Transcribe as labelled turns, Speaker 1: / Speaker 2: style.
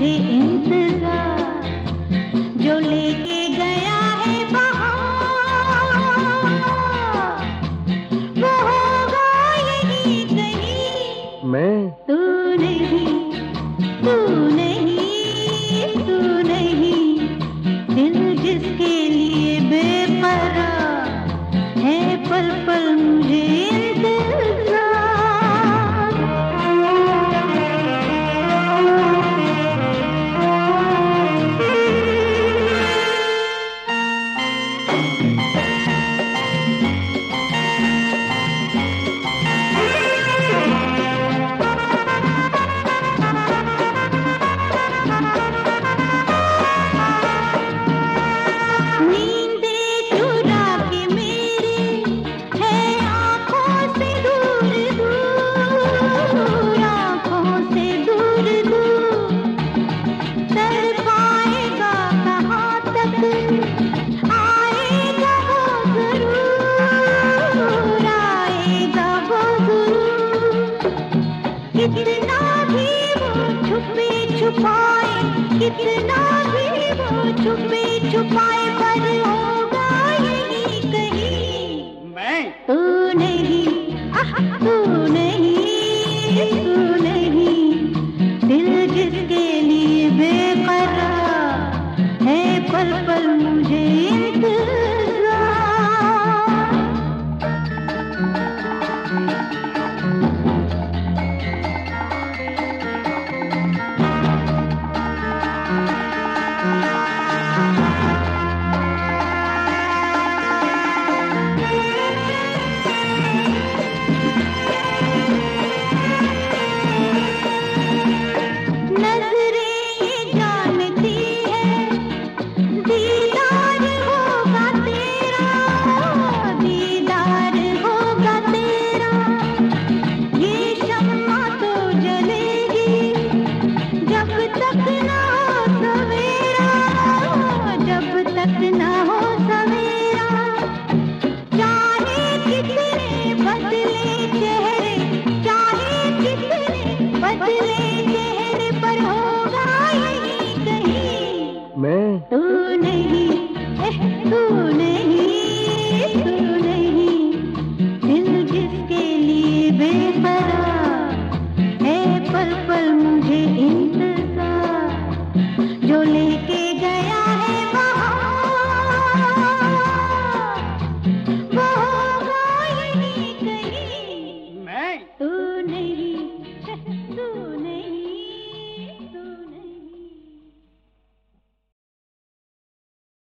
Speaker 1: मुझे इंतजार, जो लेके गया है वहाँ वो होगा यही कहीं।
Speaker 2: मैं
Speaker 1: तू नहीं, तू नहीं, तू नहीं, दिल जिसके लिए बेपराह है, पल पल मुझे कितना भी वो छुपे छुपाए, कितना भी वो छुपे छुपाए, पर हो